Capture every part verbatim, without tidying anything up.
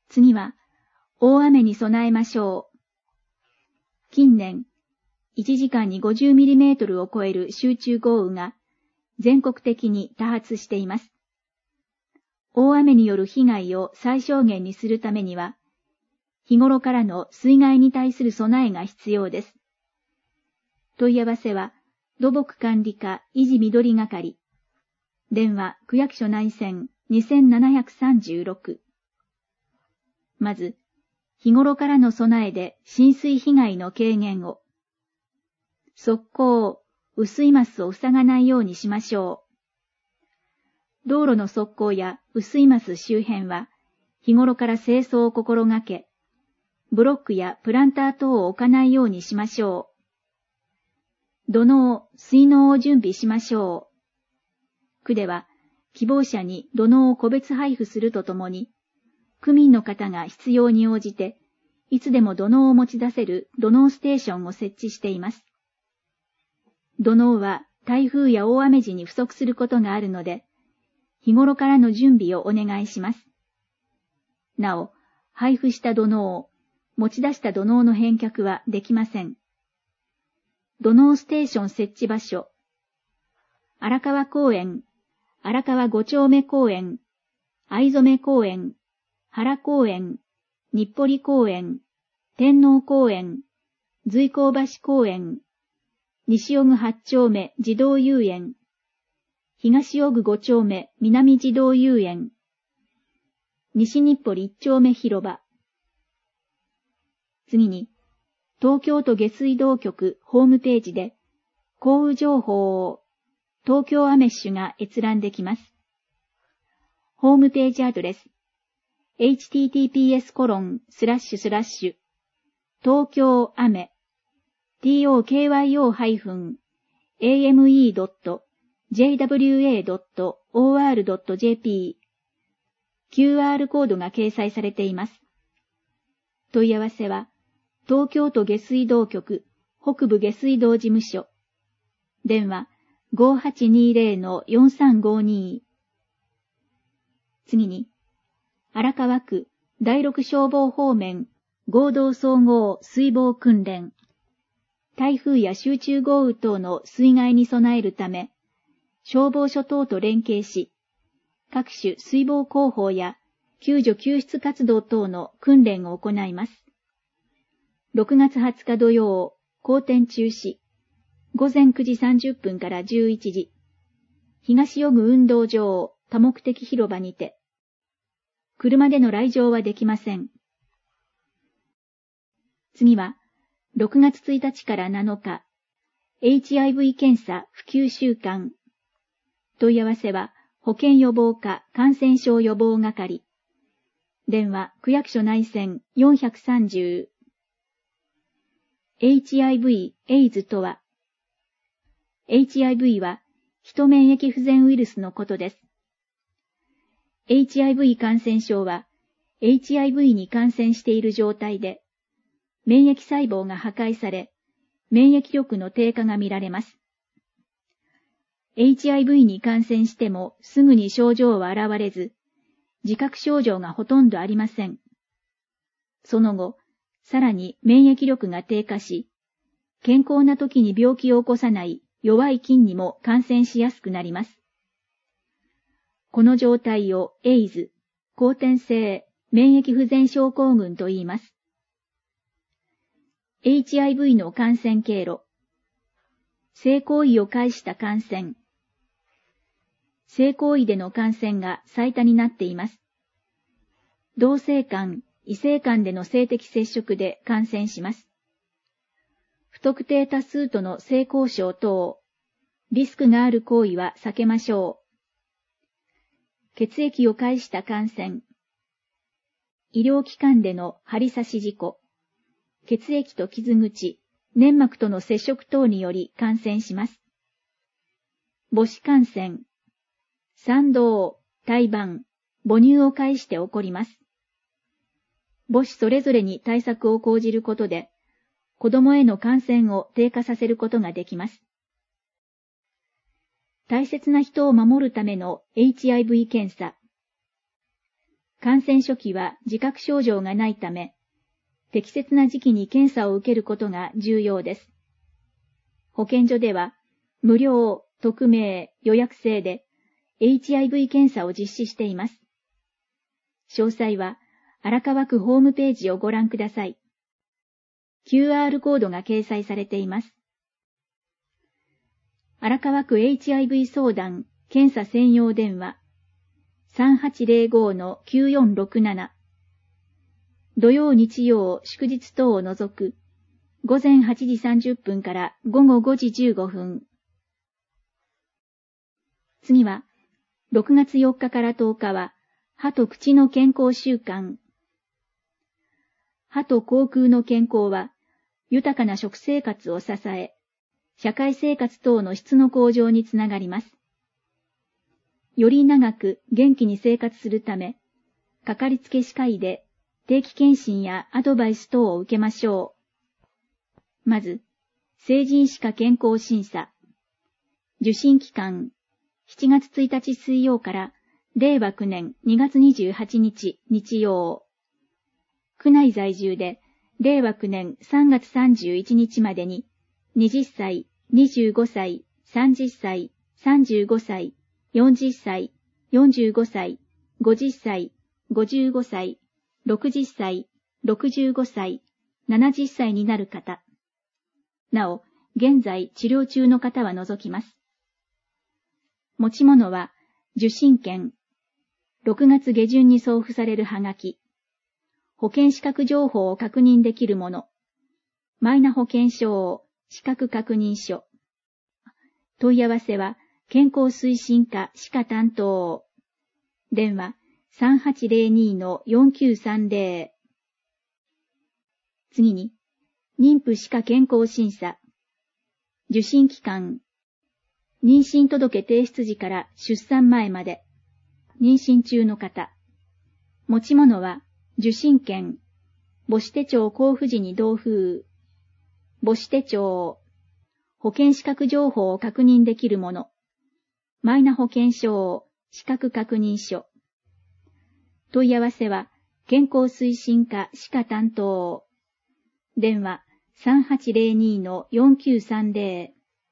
次は、大雨に備えましょう。近年、いちじかんに ごじゅうミリメートル を超える集中豪雨が全国的に多発しています。大雨による被害を最小限にするためには、日頃からの水害に対する備えが必要です。問い合わせは、土木管理課維持緑係。電話区役所内線にせんななひゃくさんじゅうろく。まず、日頃からの備えで浸水被害の軽減を。側溝、雨水マスを塞がないようにしましょう。道路の側溝や雨水マス周辺は、日頃から清掃を心がけ、ブロックやプランター等を置かないようにしましょう。土のう、水のうを準備しましょう。区では、希望者に土のうを個別配布するとともに、区民の方が必要に応じて、いつでも土のうを持ち出せる土のうステーションを設置しています。土のうは台風や大雨時に不足することがあるので、日頃からの準備をお願いします。なお、配布した土のうを持ち出した土のうの返却はできません。土のうステーション設置場所。荒川公園、荒川五丁目公園、藍染公園、原公園、日暮里公園、天皇公園、随光橋公園、西尾久八丁目児童遊園、東尾久五丁目南児童遊園、西日暮里一丁目広場。次に、東京都下水道局ホームページで、降雨情報を東京アメッシュが閲覧できます。ホームページアドレス、エイチティーティーピーエスコロンスラッシュスラッシュ東京アメ トーキョーエーエムイードットジェイダブリューエードットオーアールドットジェーピー キューアール コードが掲載されています。問い合わせは、東京都下水道局北部下水道事務所。電話 ごーはちにーぜろのよんさんごに。次に、荒川区第六消防方面合同総合水防訓練。台風や集中豪雨等の水害に備えるため、消防署等と連携し、各種水防工法や救助救出活動等の訓練を行います。ろくがつはつか土曜、好天中止。ごぜんくじさんじゅっぷんからじゅういちじ。東尾久運動場多目的広場にて。車での来場はできません。次は、ろくがつついたちからなのか、エイチアイブイ 検査普及週間。問い合わせは、保健予防課感染症予防係。電話、区役所内線よんひゃくさんじゅう。エイチアイブイ、エイズ とは、エイチアイブイ は、ヒト免疫不全ウイルスのことです。エイチアイブイ 感染症は、エイチアイブイ に感染している状態で、免疫細胞が破壊され、免疫力の低下が見られます。エイチアイブイ に感染してもすぐに症状は現れず、自覚症状がほとんどありません。その後、さらに免疫力が低下し、健康な時に病気を起こさない弱い菌にも感染しやすくなります。この状態をエイズ、後天性免疫不全症候群と言います。エイチアイブイ の感染経路。性行為を介した感染。性行為での感染が最多になっています。同性間、異性間での性的接触で感染します。不特定多数との性交渉等、リスクがある行為は避けましょう。血液を介した感染。医療機関での針刺し事故。血液と傷口、粘膜との接触等により感染します。母子感染。産道、胎盤、母乳を介して起こります。母子それぞれに対策を講じることで、子供への感染を低下させることができます。大切な人を守るための エイチアイブイ 検査。 感染初期は自覚症状がないため、適切な時期に検査を受けることが重要です。保健所では、無料、匿名、予約制で エイチアイブイ 検査を実施しています。詳細は、荒川区ホームページをご覧ください。キューアール コードが掲載されています。荒川区 エイチアイブイ 相談検査専用電話 さんはちゼロごのきゅうよんろくなな 土曜日曜祝日等を除く午前はちじさんじゅっぷんから午後ごじじゅうごふん。次はろくがつよっかからとおかは歯と口の健康週間。歯と口腔の健康は豊かな食生活を支え、社会生活等の質の向上につながります。より長く元気に生活するため、かかりつけ歯科医で定期検診やアドバイス等を受けましょう。まず、成人歯科健康審査。受診期間、しちがつついたち水曜かられいわきゅうねんにがつにじゅうはちにち日曜。区内在住でれいわきゅうねんさんがつさんじゅういちにちまでにはたち、にじゅうごさい、さんじゅっさい、さんじゅうごさい、よんじゅっさい、よんじゅうごさい、ごじゅっさい、ごじゅうごさい、ろくじゅっさい、ろくじゅうごさい、ななじゅっさいになる方。なお、現在治療中の方は除きます。持ち物は、受診券、ろくがつげじゅんに送付されるはがき、保険資格情報を確認できるもの、マイナ保険証、資格確認書。問い合わせは、健康推進課歯科担当。電話 さんはちゼロにのよんきゅうさんゼロ。次に、妊婦歯科健康審査。受診期間。妊娠届提出時から出産前まで。妊娠中の方。持ち物は、受診券。母子手帳交付時に同封。母子手帳。保険資格情報を確認できるもの。マイナ保険証、資格確認書。問い合わせは、健康推進課歯科担当。電話 さんはちゼロにのよんきゅうさんゼロ。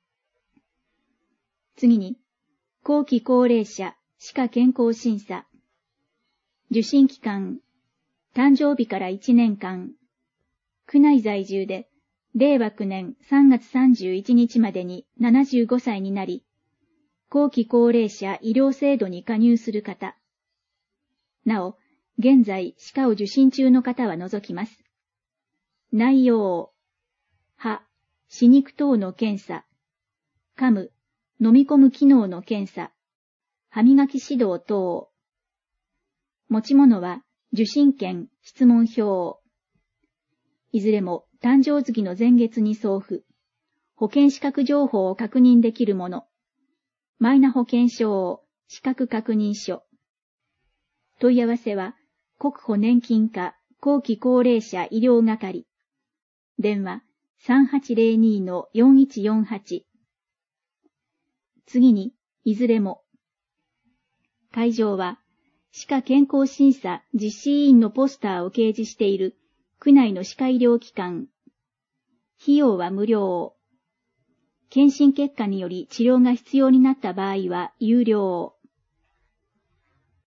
次に、後期高齢者歯科健康審査。受診期間、誕生日からいちねんかん。区内在住で、れいわきゅうねんさんがつさんじゅういちにちまでにななじゅうごさいになり、後期高齢者医療制度に加入する方。なお、現在歯科を受診中の方は除きます。内容、歯、歯肉等の検査、噛む、飲み込む機能の検査、歯磨き指導等。持ち物は受診券、質問票。いずれも誕生月の前月に送付。保険資格情報を確認できるもの。マイナ保険証、資格確認書。問い合わせは、国保年金課後期高齢者医療係。電話 さんはちゼロにのよんいちよんはち。次に、いずれも。会場は、歯科健康審査実施委員のポスターを掲示している区内の歯科医療機関。費用は無料。検診結果により治療が必要になった場合は有料。